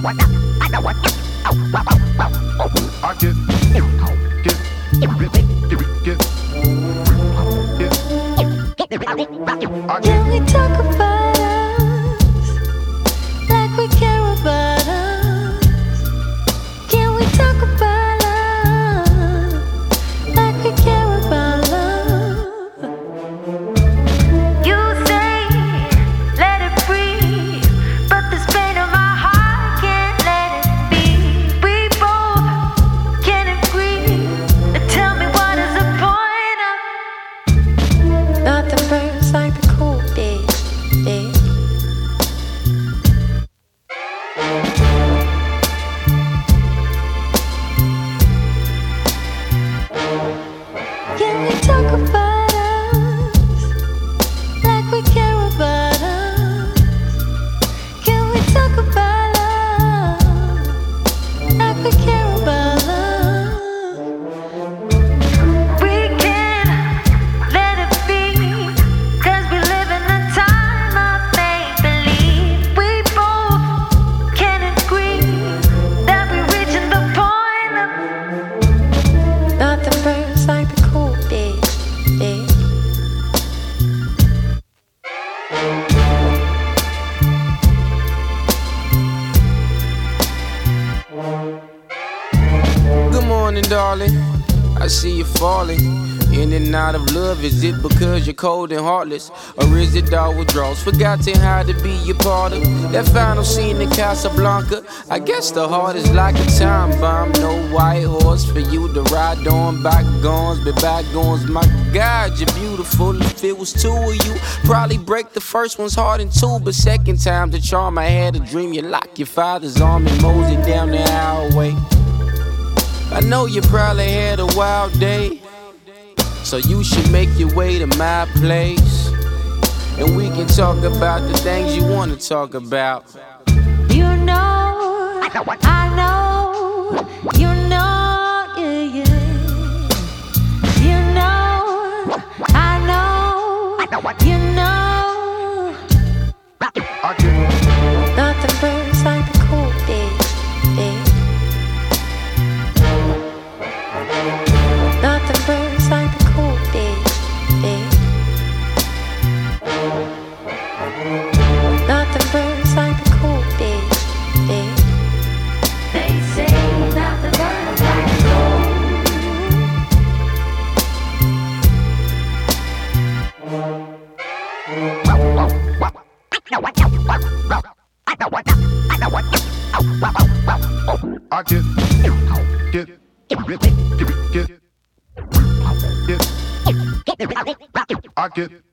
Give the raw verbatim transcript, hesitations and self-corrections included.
Can we talk about us like we care about us? Can we talk about us like we care about love? You say let it breathe, but this pain of my heart can't let it be. We both can agree. Tell me what is the point of nothing burns like the cool day, day. Can we talk about us like we care about us? Can we talk about us like we care about love? We can't let it be, 'cause we live in a time of make-believe. We both can agree that we're reaching the point of nothing burns like the cool day, day. Good morning, darling. I see you falling in and out of love. Is it because you're cold and heartless? Or is it all withdrawals? Forgotten how to be a part of that final scene in Casablanca. I guess the heart is like a time bomb. No white horse for you to ride on. Bygones be bygones. My God, you're beautiful. If it was two of you, probably break the first one's heart in two. But second time the charm, I had a dream. You lock your father's arm and mosey down the highway. I know you probably had a wild day, so you should make your way to my place, and we can talk about the things you wanna talk about. You know, I know, you know, yeah, yeah. You know, I know, you know. Nothing burns like the cool day, day. Nothing burns like the cool day, day. Nothing burns like the cool day, day. They say nothing burns like the I get, get, get, get, get, get, I get.